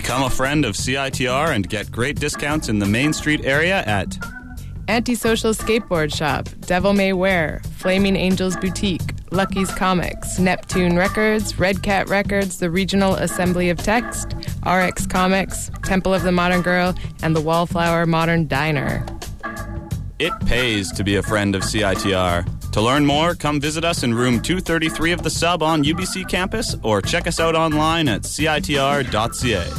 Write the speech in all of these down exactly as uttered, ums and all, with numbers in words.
Become a friend of C I T R and get great discounts in the Main Street area at Antisocial Skateboard Shop, Devil May Wear, Flaming Angels Boutique, Lucky's Comics, Neptune Records, Red Cat Records, the Regional Assembly of Text, R X Comics, Temple of the Modern Girl, and the Wallflower Modern Diner. It pays to be a friend of C I T R. To learn more, come visit us in room two thirty-three of the Sub on U B C campus or check us out online at C I T R dot C A.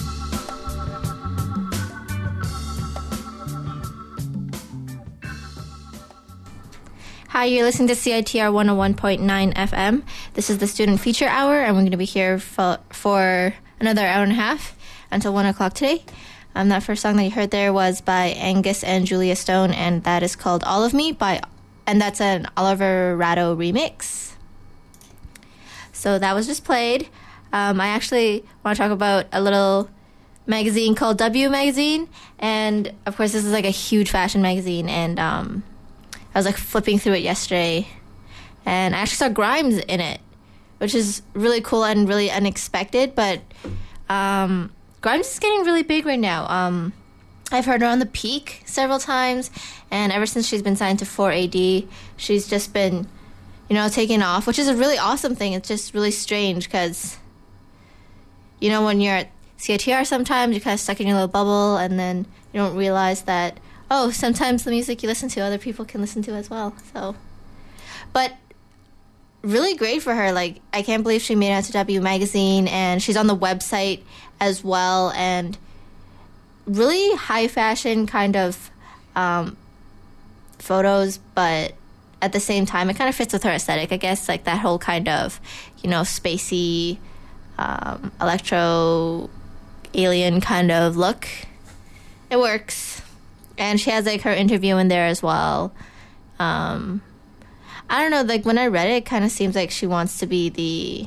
Hi, you're listening to C I T R one oh one point nine F M. This is the Student Feature Hour, and we're going to be here for, for another hour and a half until one o'clock today. Um, that first song that you heard there was by Angus and Julia Stone, and that is called All of Me, by, and that's an Oliver Ratto remix. So that was just played. Um, I actually want to talk about a little magazine called W Magazine, and of course this is like a huge fashion magazine, and um, I was like flipping through it yesterday, and I actually saw Grimes in it, which is really cool and really unexpected, but um, Grimes is getting really big right now. Um, I've heard her on The Peak several times, and ever since she's been signed to four A D, she's just been, you know, taking off, which is a really awesome thing. It's just really strange because, you know, when you're at C I T R sometimes, you're kind of stuck in your little bubble, and then you don't realize that, oh, sometimes the music you listen to, other people can listen to as well. So, but really great for her. Like, I can't believe she made it to W Magazine, and she's on the website as well, and really high fashion kind of um, photos, but at the same time, it kind of fits with her aesthetic, I guess, like that whole kind of, you know, spacey, um, electro, alien kind of look. It works. And she has, like, her interview in there as well. Um, I don't know, like, when I read it, it kind of seems like she wants to be the,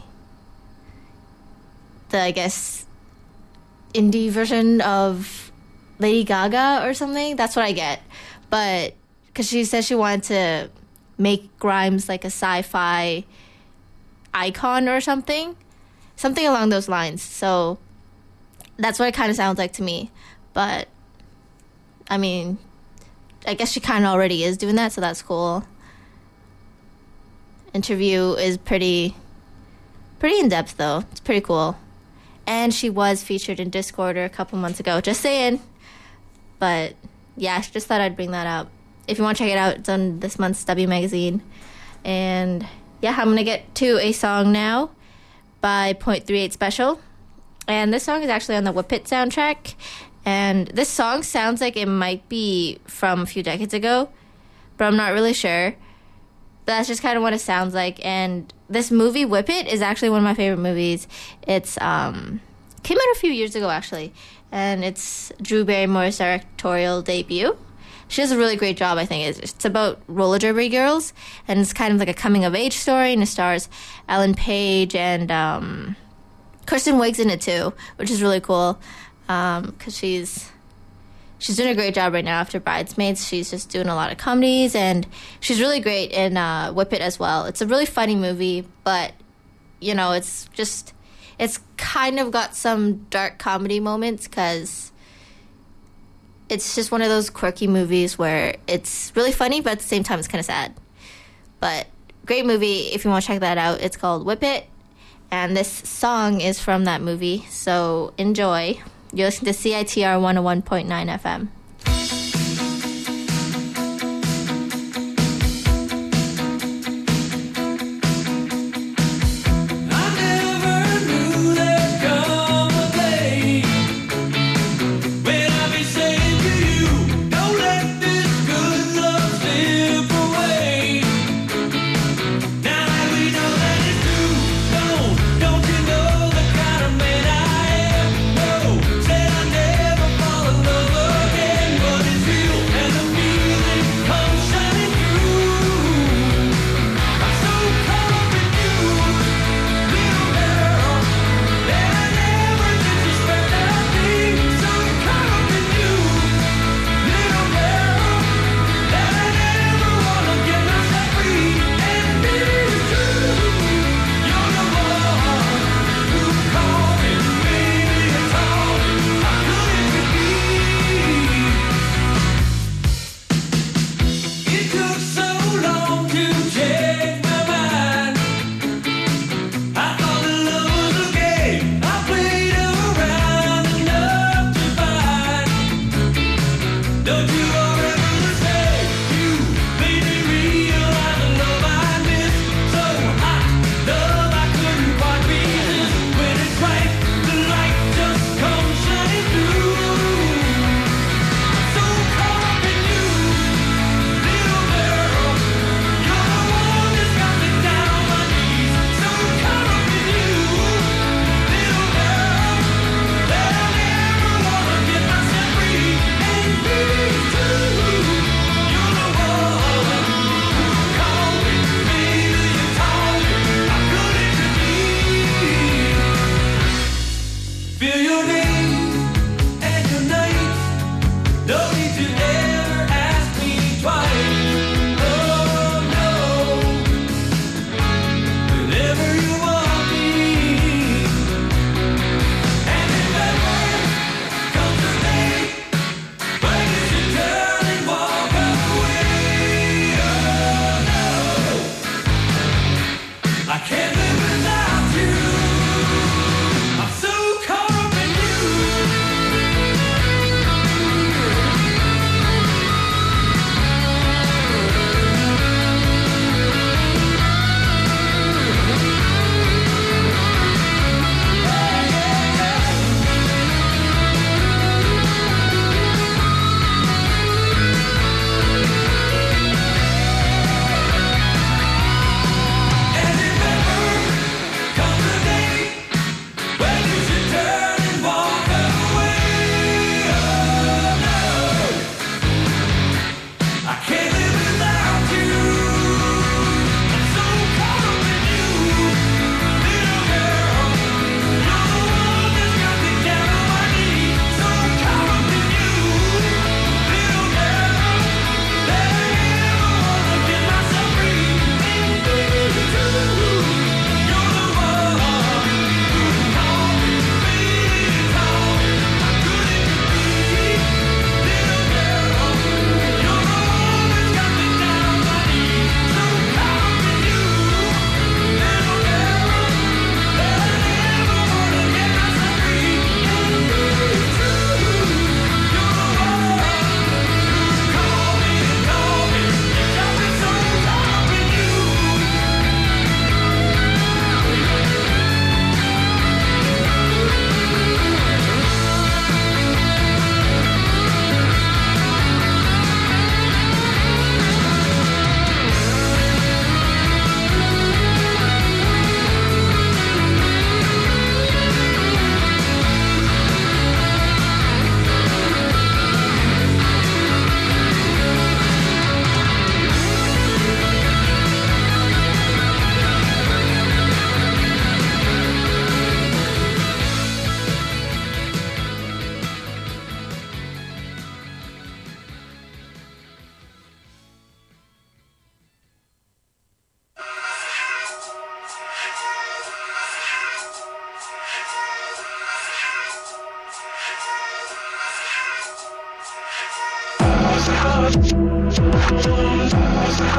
the, I guess, indie version of Lady Gaga or something. That's what I get. But, because she said she wanted to make Grimes, like, a sci-fi icon or something. Something along those lines. So, that's what it kind of sounds like to me. But, I mean, I guess she kind of already is doing that, so that's cool. Interview is pretty, pretty in-depth, though. It's pretty cool. And she was featured in Discorder a couple months ago. Just saying. But, yeah, I just thought I'd bring that up. If you want to check it out, it's on this month's W Magazine. And, yeah, I'm going to get to a song now by Point Three Eight Special. And this song is actually on the Whip It soundtrack. And this song sounds like it might be from a few decades ago, but I'm not really sure. But that's just kind of what it sounds like. And this movie, Whip It, is actually one of my favorite movies. It's um, came out a few years ago, actually. And it's Drew Barrymore's directorial debut. She does a really great job, I think. It's, it's about roller derby girls. And it's kind of like a coming-of-age story. And it stars Ellen Page and um, Kristen Wiig's in it, too, which is really cool. Um, because she's she's doing a great job right now after Bridesmaids. She's just doing a lot of comedies, and she's really great in uh, Whip It as well. It's a really funny movie, but, you know, it's just, it's kind of got some dark comedy moments because it's just one of those quirky movies where it's really funny, but at the same time it's kind of sad. But great movie. If you want to check that out, it's called Whip It, and this song is from that movie, so enjoy. You're listening to C I T R one oh one point nine F M. Never fall in love again.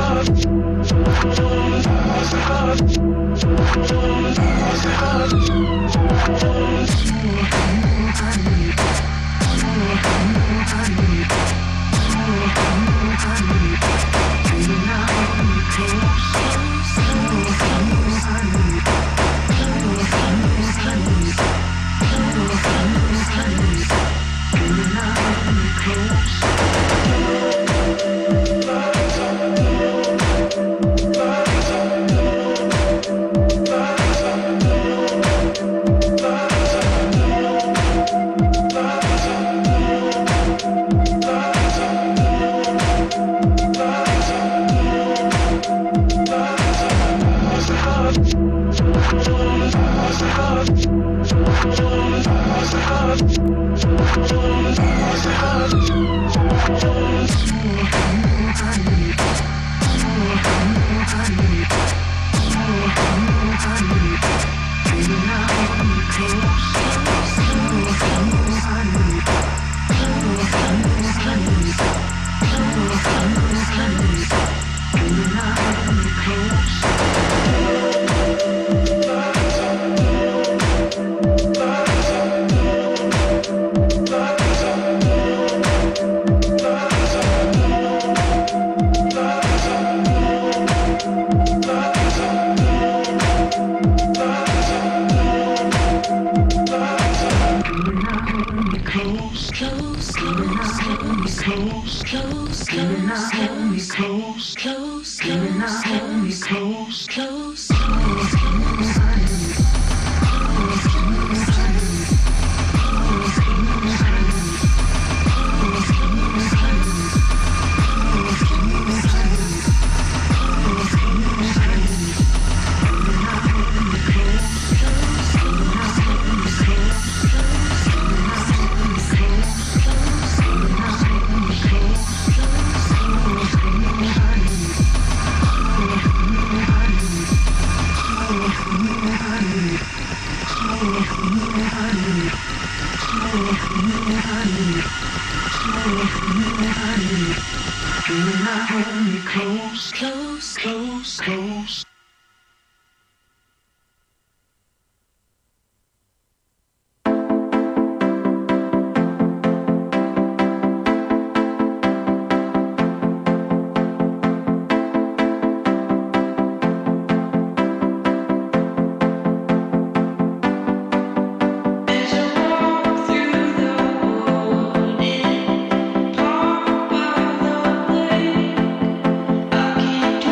Can't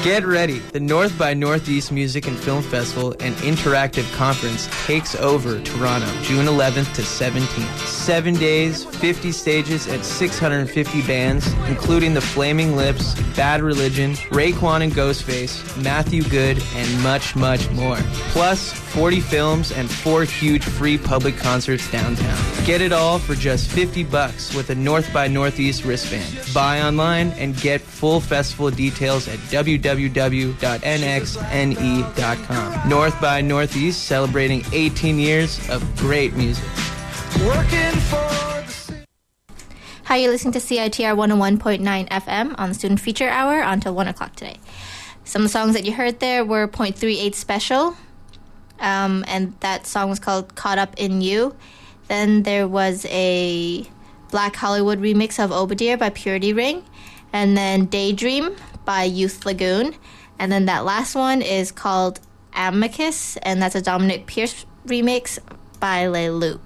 Get ready. The North by Northeast Music and Film Festival and Interactive Conference takes over Toronto, June eleventh to seventeenth. Seven days, fifty stages, and six hundred fifty bands, including The Flaming Lips, Bad Religion, Raekwon and Ghostface, Matthew Good, and much, much more. Plus, forty films and four huge free public concerts downtown. Get it all for just fifty bucks with a North by Northeast wristband. Buy online and get full festival details at w w w dot n x n e dot com. North by Northeast, celebrating eighteen years of great music. Working for the... Hi, you're listening to C I T R one oh one point nine F M on the Student Feature Hour until one o'clock today. Some of the songs that you heard there were point three eight Special, um, and that song was called Caught Up in You. Then there was a Black Hollywood remix of Obadiah by Purity Ring, and then Daydream by Youth Lagoon, and then that last one is called Amicus, and that's a Dominic Pierce remix by Le Loop.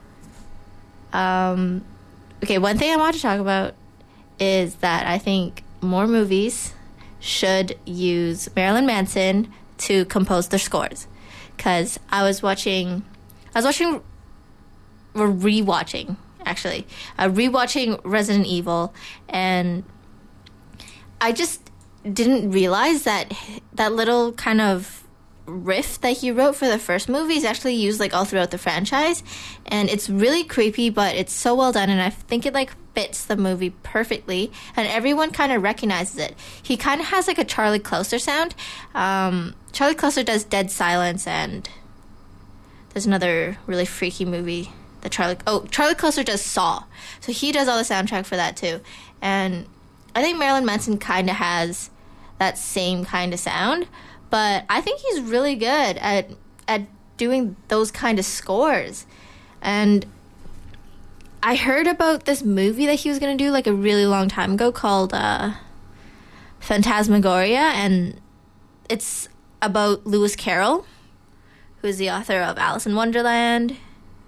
Um, okay, one thing I want to talk about is that I think more movies should use Marilyn Manson to compose their scores, because I was watching, I was watching, or rewatching, actually, uh, rewatching Resident Evil, and I just didn't realize that that little kind of riff that he wrote for the first movie is actually used like all throughout the franchise, and it's really creepy, but it's so well done, and I think it like fits the movie perfectly, and everyone kind of recognizes it. He kind of has like a Charlie Clouser sound. Um, Charlie Clouser does Dead Silence, and there's another really freaky movie that Charlie oh Charlie Clouser does Saw, so he does all the soundtrack for that too, and I think Marilyn Manson kind of has that same kind of sound, but I think he's really good at at doing those kind of scores. And I heard about this movie that he was going to do like a really long time ago called uh, Phantasmagoria, and it's about Lewis Carroll, who is the author of Alice in Wonderland.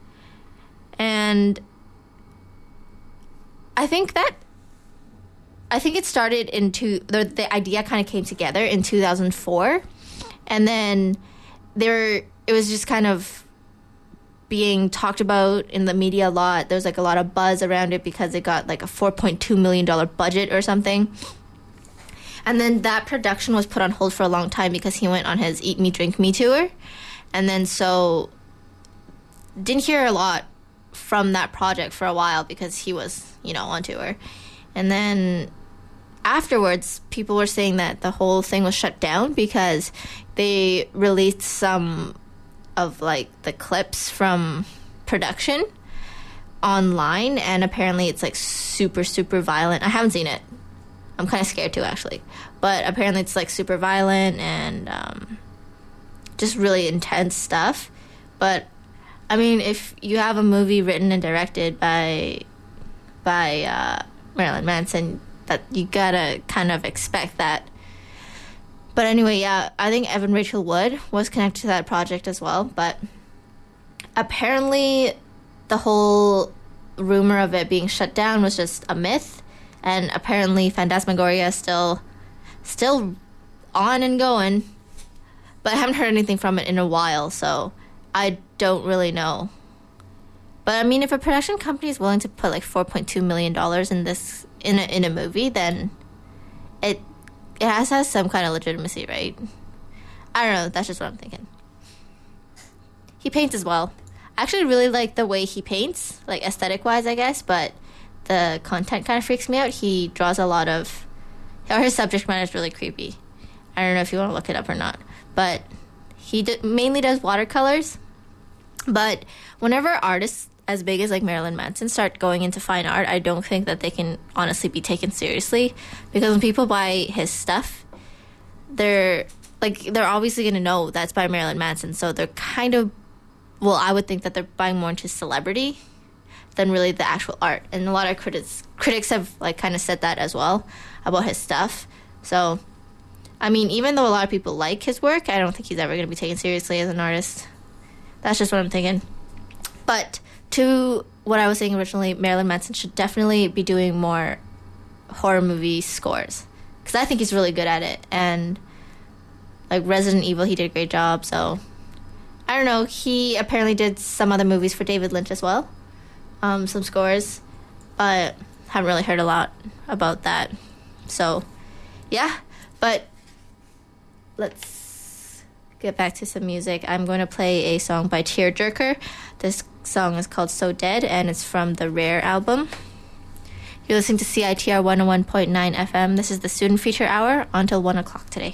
And I think that I think it started in two, the, the idea kind of came together in two thousand four, and then there it was just kind of being talked about in the media a lot. There was like a lot of buzz around it because it got like a four point two million dollars budget or something. And then that production was put on hold for a long time because he went on his Eat Me, Drink Me tour. And then so didn't hear a lot from that project for a while because he was, you know, on tour. And then afterwards, people were saying that the whole thing was shut down because they released some of, like, the clips from production online, and apparently it's, like, super, super violent. I haven't seen it. I'm kind of scared, too, actually. But apparently it's, like, super violent and um, just really intense stuff. But, I mean, if you have a movie written and directed by, by uh, Marilyn Manson, that you gotta kind of expect that. But anyway, yeah, I think Evan Rachel Wood was connected to that project as well, but apparently the whole rumor of it being shut down was just a myth, and apparently Phantasmagoria is still still on and going, but I haven't heard anything from it in a while, so I don't really know. But I mean, if a production company is willing to put like four point two million dollars in this in a, in a movie, then it it has to have some kind of legitimacy, right? I don't know. That's just what I'm thinking. He paints as well. I actually really like the way he paints, like aesthetic-wise, I guess, but the content kind of freaks me out. He draws a lot of... Or his subject matter is really creepy. I don't know if you want to look it up or not. But he d- mainly does watercolors. But whenever artists as big as like Marilyn Manson start going into fine art, I don't think that they can honestly be taken seriously, because when people buy his stuff, they're like they're obviously going to know that's by Marilyn Manson, so they're kind of, well, I would think that they're buying more into celebrity than really the actual art. And a lot of critics critics have like kind of said that as well about his stuff. So I mean, even though a lot of people like his work, I don't think he's ever going to be taken seriously as an artist. That's just what I'm thinking. But to what I was saying originally, Marilyn Manson should definitely be doing more horror movie scores, because I think he's really good at it. And like Resident Evil, he did a great job. So I don't know. He apparently did some other movies for David Lynch as well, um, some scores, but haven't really heard a lot about that. So yeah, but let's get back to some music. I'm going to play a song by Tearjerker. This song is called So Dead, and it's from the Rare album. You're listening to C I T R one oh one point nine F M. This is the Student Feature Hour until one o'clock today.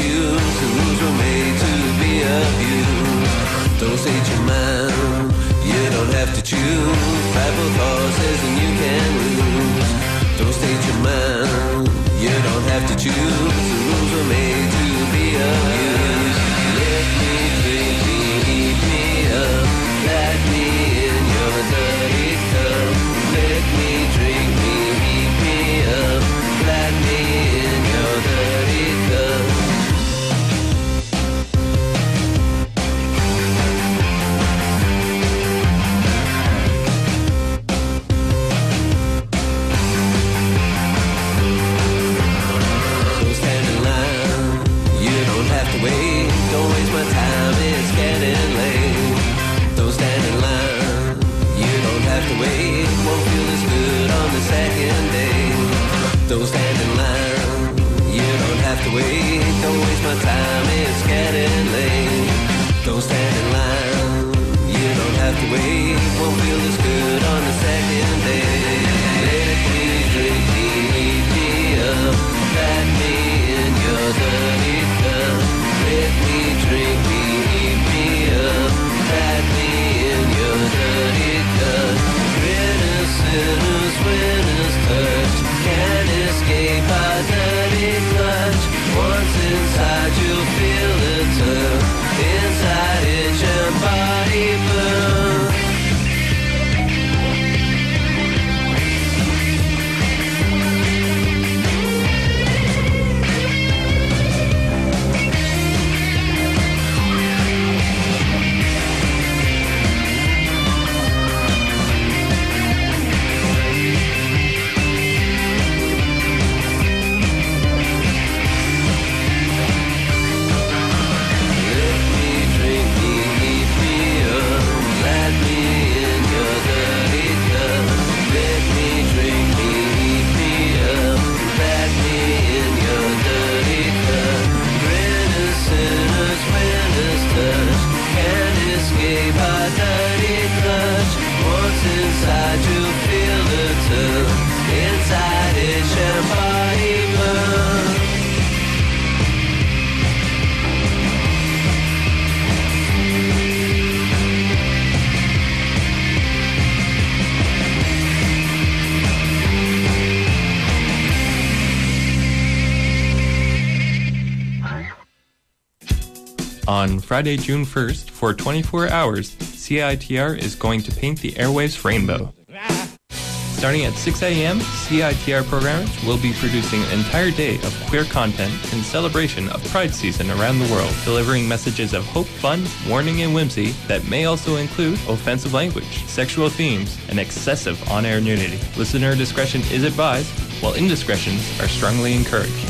abused, the rules were made to be abused. Don't state your mind, you don't have to choose. Fight for causes and you can lose. Don't state your mind, you don't have to choose. The rules were made to be abused. Let me drink me, eat me up. Let me in your dirty cup. Let me drink me, eat me up. Let me in your dirty cup. Wait, don't waste my time, it's getting late. Don't stand in line, you don't have to wait. Won't feel as good on the second day. Don't stand in line, you don't have to wait. Don't waste my time, it's getting late. Don't stand in line, you don't have to wait. Won't feel as good on the second day. Let me drink me, eat me up. Let me in your dirty cup. Let me drink me, eat me up. Let me in your dirty cup. Winners, sinners, winners touch. Can't escape our dirty clutch. Once inside you'll feel the tug. Inside itch and body burn. Inside you feel the tug. Inside itch and body burn. On Friday, June first, for twenty-four hours, C I T R is going to paint the airwaves rainbow. Starting at six a.m., C I T R programmers will be producing an entire day of queer content in celebration of Pride season around the world, delivering messages of hope, fun, warning, and whimsy that may also include offensive language, sexual themes, and excessive on-air nudity. Listener discretion is advised, while indiscretions are strongly encouraged.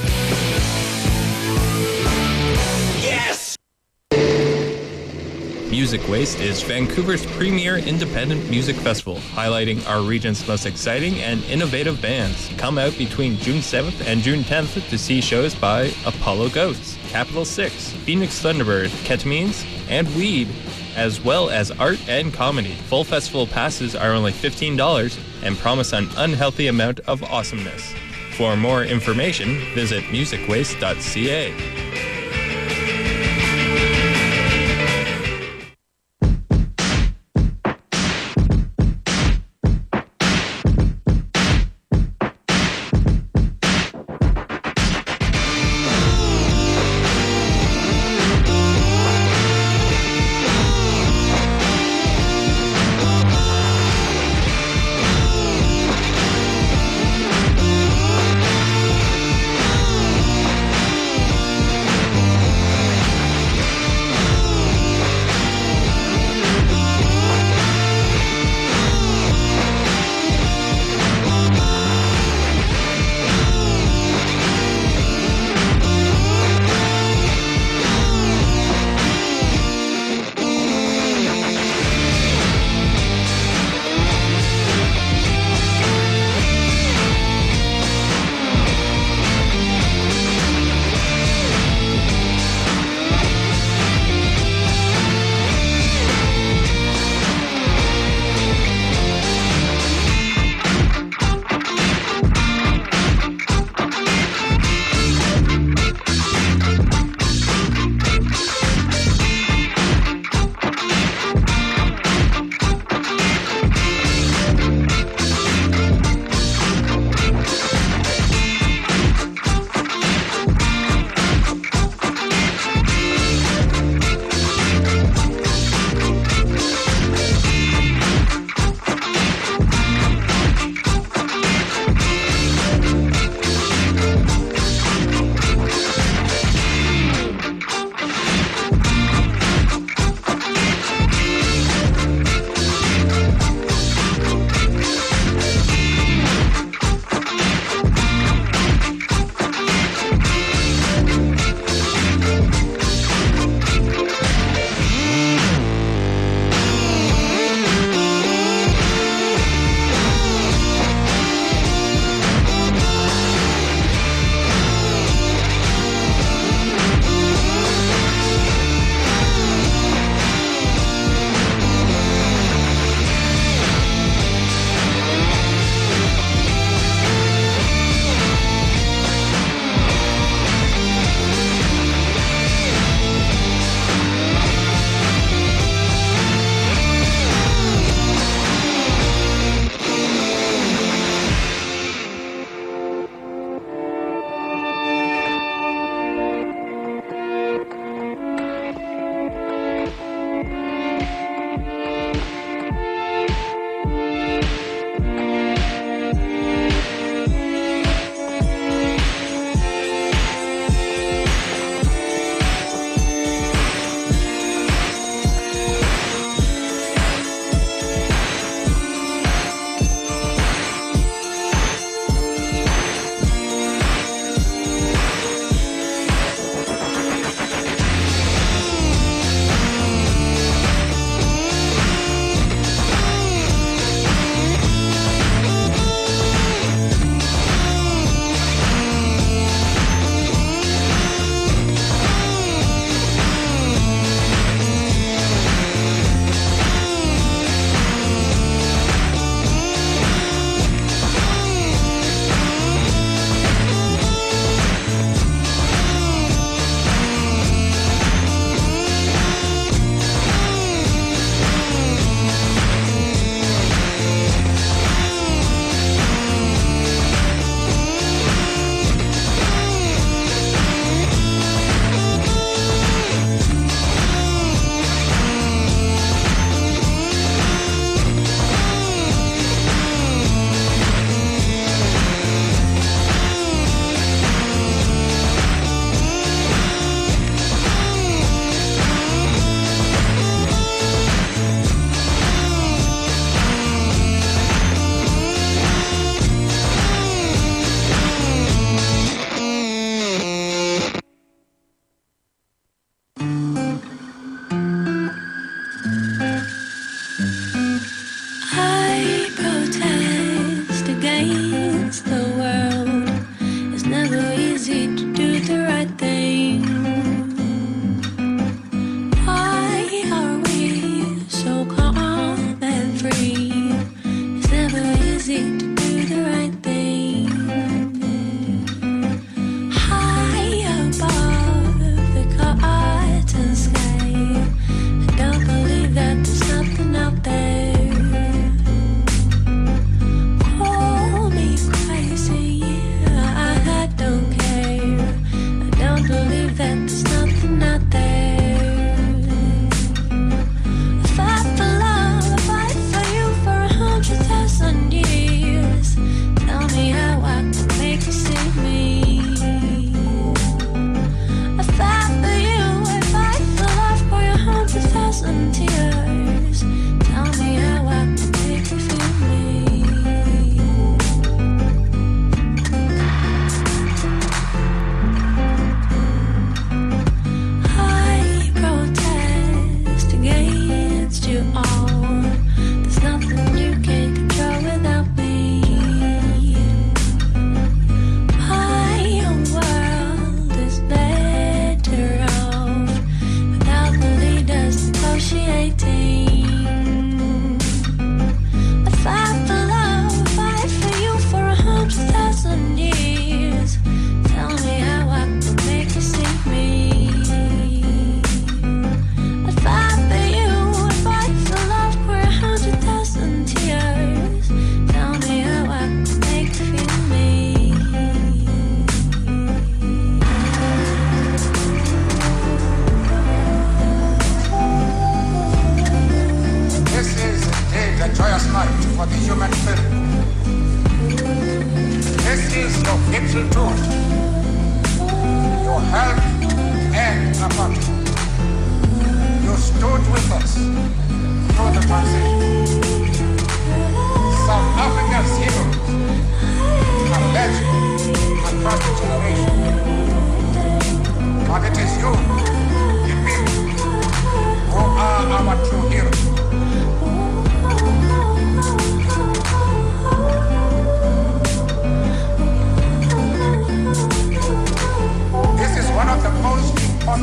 Music Waste is Vancouver's premier independent music festival, highlighting our region's most exciting and innovative bands. Come out between June seventh and June tenth to see shows by Apollo Ghosts, Capital Six, Phoenix Thunderbird, Ketamines, and Weed, as well as art and comedy. Full festival passes are only fifteen dollars and promise an unhealthy amount of awesomeness. For more information, visit music waste dot c a.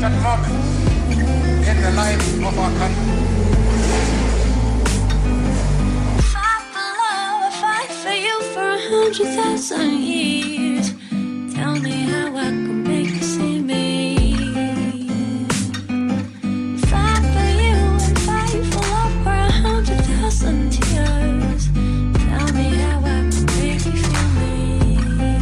important moment in the life of our country. Fight for love, fight for you for a hundred thousand years. Tell me how I can make you see me. Fight for you and fight for love for a hundred thousand years. Tell me how I can make you feel me.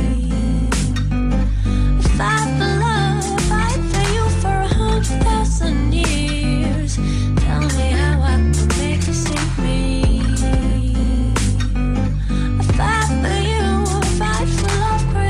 Fight for love, fight for you for a hundred thousand years. Tell me how I can make you see me. I fight for you, I fight for love for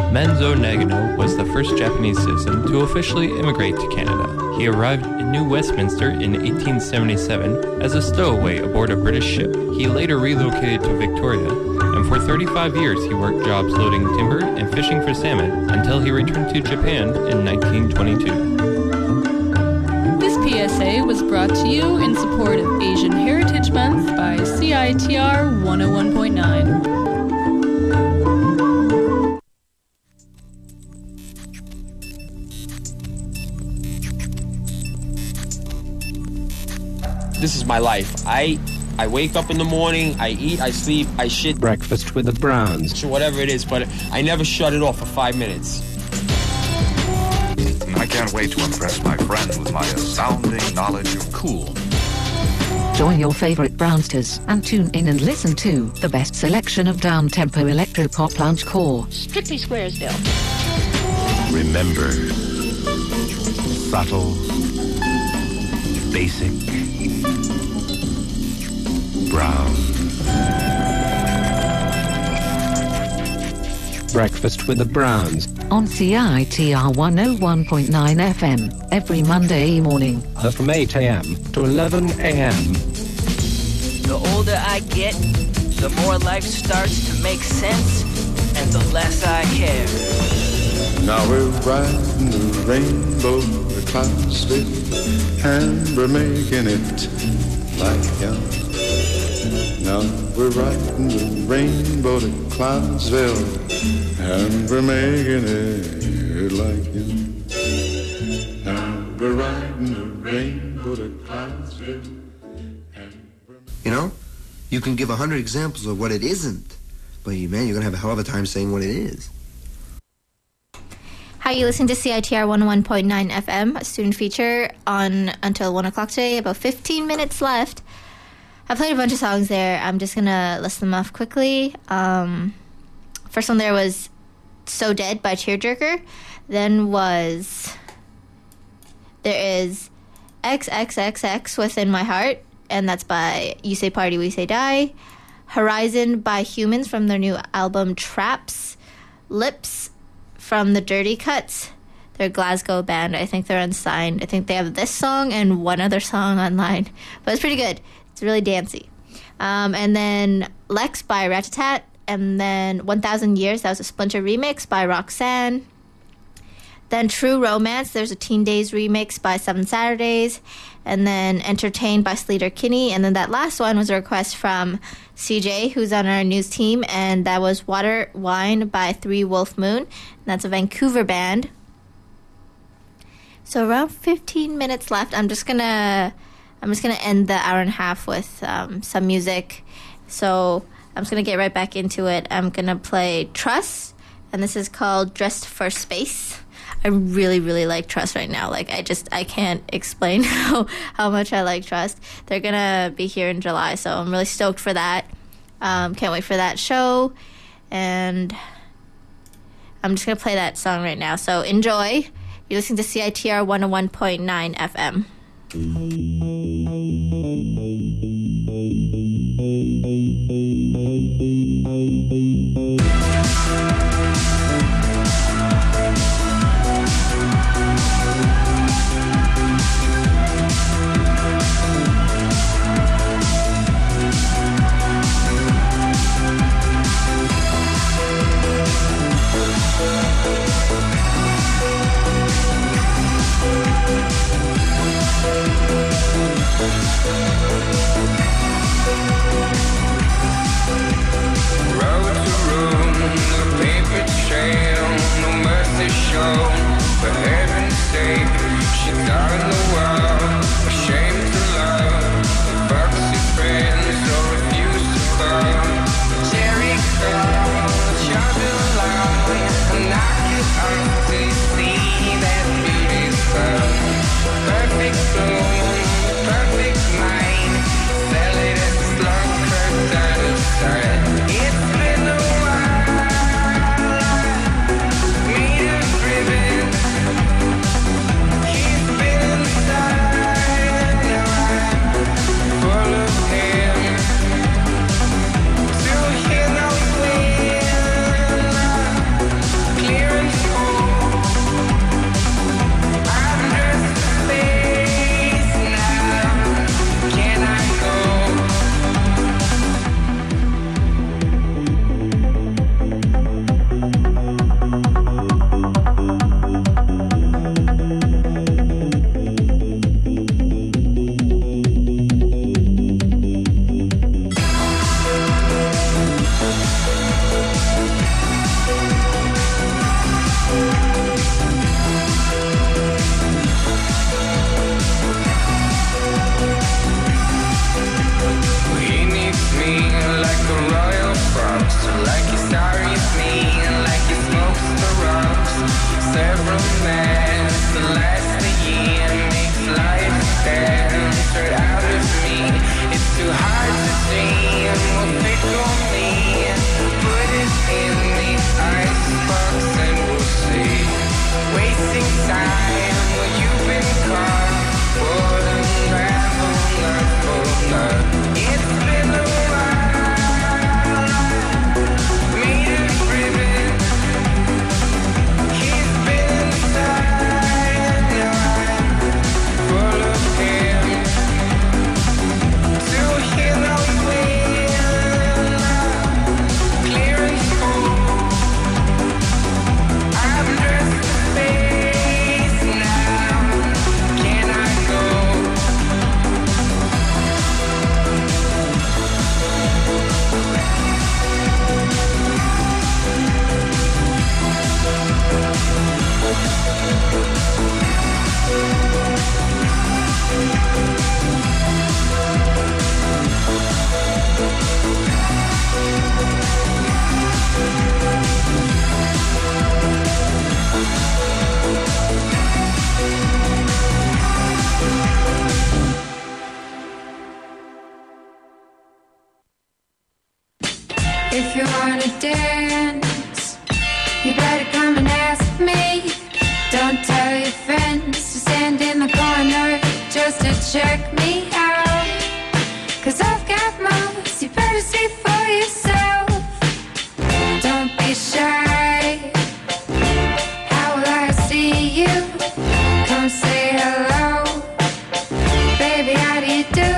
Manzo Nagano was the first Japanese citizen to officially immigrate to Canada. He arrived in New Westminster in eighteen seventy-seven as a stowaway aboard a British ship. He later relocated to Victoria, and for thirty-five years he worked jobs loading timber and fishing for salmon until he returned to Japan in nineteen twenty-two. This P S A was brought to you in support of Asian Heritage Month by C I T R one oh one point nine. This is my life. I I wake up in the morning, I eat, I sleep, I shit. Breakfast with the Browns. Whatever it is, but I never shut it off for five minutes. I can't wait to impress my friends with my astounding knowledge of cool. Join your favorite Brownsters and tune in and listen to the best selection of down-tempo electro-pop lounge core. Strictly Squaresville. Remember, subtle, basic, brown. Breakfast with the Browns. On C I T R one oh one point nine F M every Monday morning. Uh, from eight a.m. to eleven a.m. The older I get, the more life starts to make sense, and the less I care. Now we're riding the rainbow to Clarksville, and we're making it like young. Now we're riding the rainbow to Clarksville, and we're making it like young. Now we're riding the rainbow to Clarksville. You know, you can give a hundred examples of what it isn't, but you, man, you're gonna have a hell of a time saying what it is. Hi, you listen to C I T R one oh one point nine F M, a student feature on until one o'clock today. About fifteen minutes left. I played a bunch of songs there. I'm just gonna list them off quickly. Um, first one there was "So Dead" by Tearjerker. Then was there is X X X X Within My Heart, and that's by You Say Party, We Say Die. Horizon by Humans from their new album Traps. Lips from the Dirty Cuts. They're a Glasgow band. I think they're unsigned. I think they have this song and one other song online. But it's pretty good. It's really dancey. Um, and then Lex by Ratatat. And then one thousand Years, that was a Splinter remix by Roxanne. Then True Romance, there's a Teen Days remix by Seven Saturdays. And then Entertained by Sleater Kinney. And then that last one was a request from C J, who's on our news team. And that was Water Wine by Three Wolf Moon. And that's a Vancouver band. So around fifteen minutes left. I'm just gonna... I'm just going to end the hour and a half with um, some music. So I'm just going to get right back into it. I'm going to play Trust, and this is called Dressed for Space. I really, really like Trust right now. Like, I just, I can't explain how, how much I like Trust. They're going to be here in July, so I'm really stoked for that. Um, can't wait for that show. And I'm just going to play that song right now. So enjoy. You're listening to C I T R one oh one point nine F M. Road to room, the paper dance. You better come and ask me. Don't tell your friends to stand in the corner just to check me out. Cause I've got moves, you better see for yourself. Don't be shy. How will I see you? Come say hello. Baby, how do you do?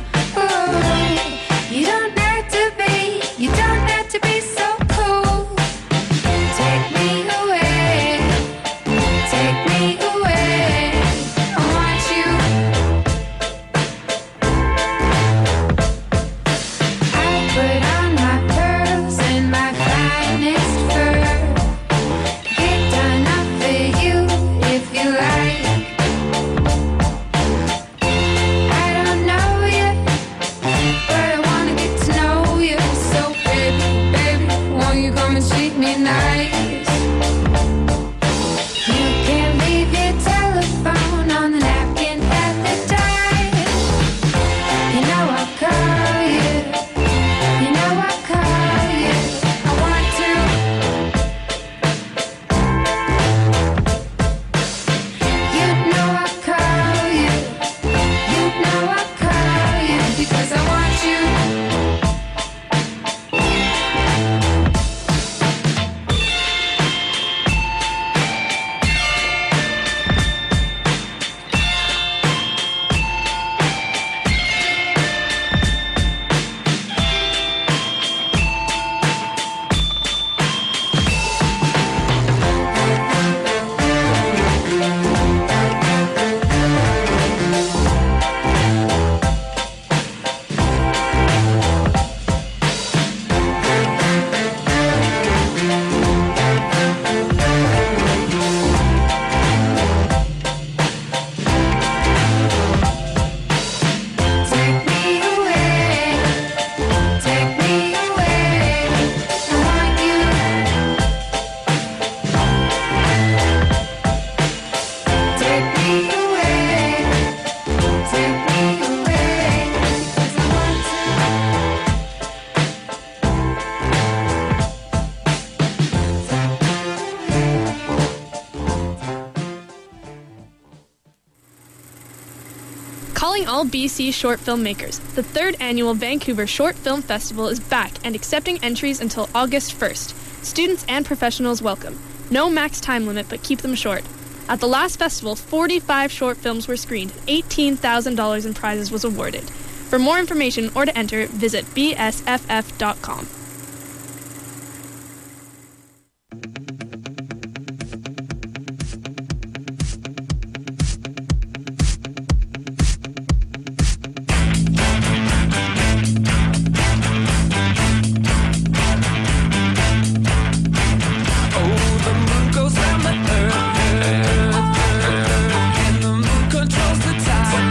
Ooh, you don't have to be, you don't have to be so cool. Take me away, take me away. I want you. I put on my pearls and my finest fur. Picked enough for you if you like. I don't know you, but I wanna get to know you. So baby, baby, won't you come and treat me nice? You can leave your telephone on the napkin at the time. You know I'll call you. You know I'll call you. I want to. You know I'll call you. You know I'll call you because I want you. Take me away, take me away. I want you. Take me away, take me away. 'Cause I want Calling all B C short filmmakers. The third annual Vancouver Short Film Festival is back and accepting entries until August first. Students and professionals welcome. No max time limit, but keep them short. At the last festival, forty-five short films were screened and eighteen thousand dollars in prizes was awarded. For more information or to enter, visit b s f f dot com.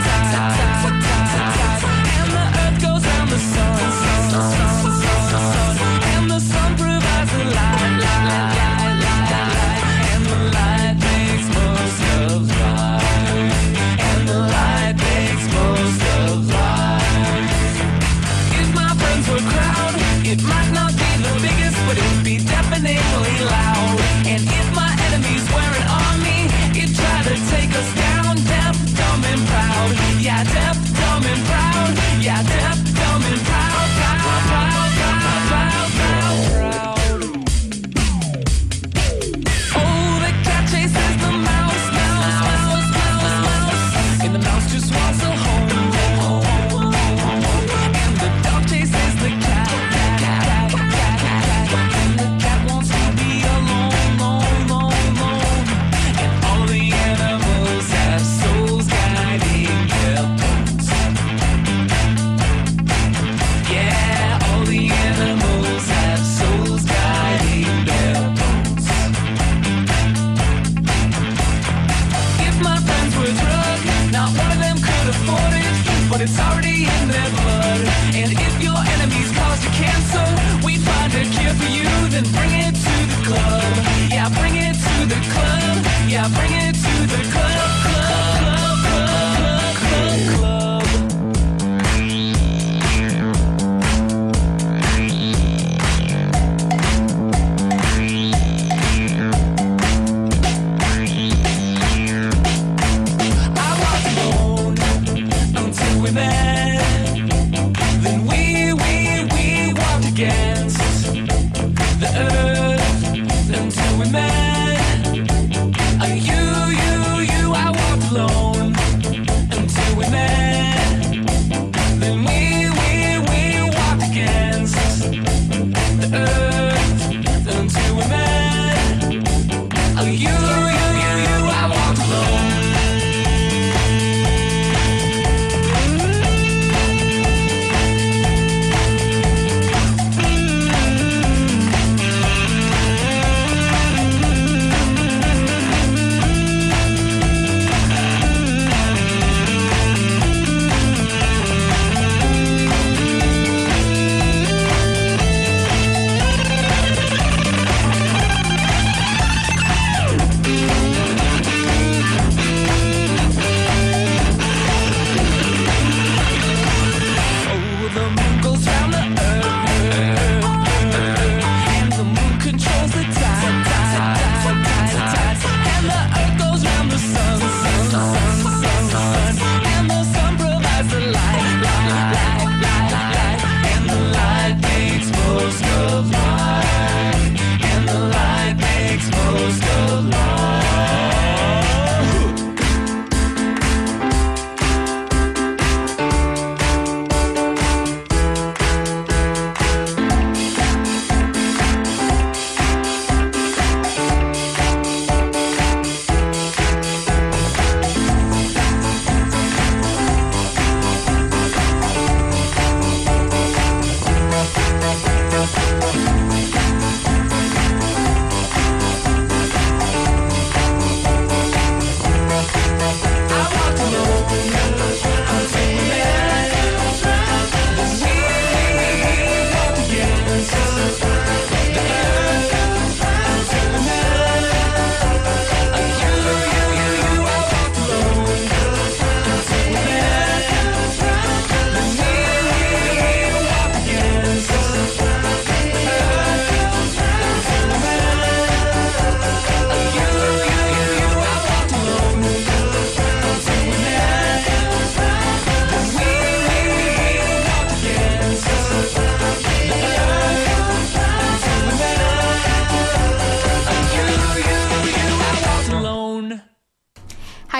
And the earth goes round the sun.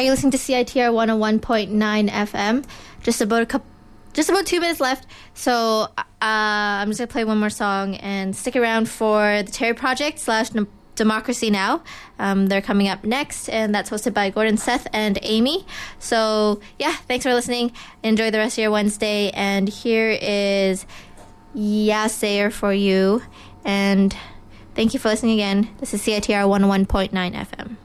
you're listening to C I T R one oh one point nine F M. Just about a couple, just about two minutes left. So uh, I'm just gonna play one more song and stick around for the Terry Project slash Democracy Now! Um, they're coming up next, and that's hosted by Gordon, Seth, and Amy. So yeah, thanks for listening. Enjoy the rest of your Wednesday. And here is Yasayer for you. And thank you for listening again. This is C I T R one oh one point nine F M.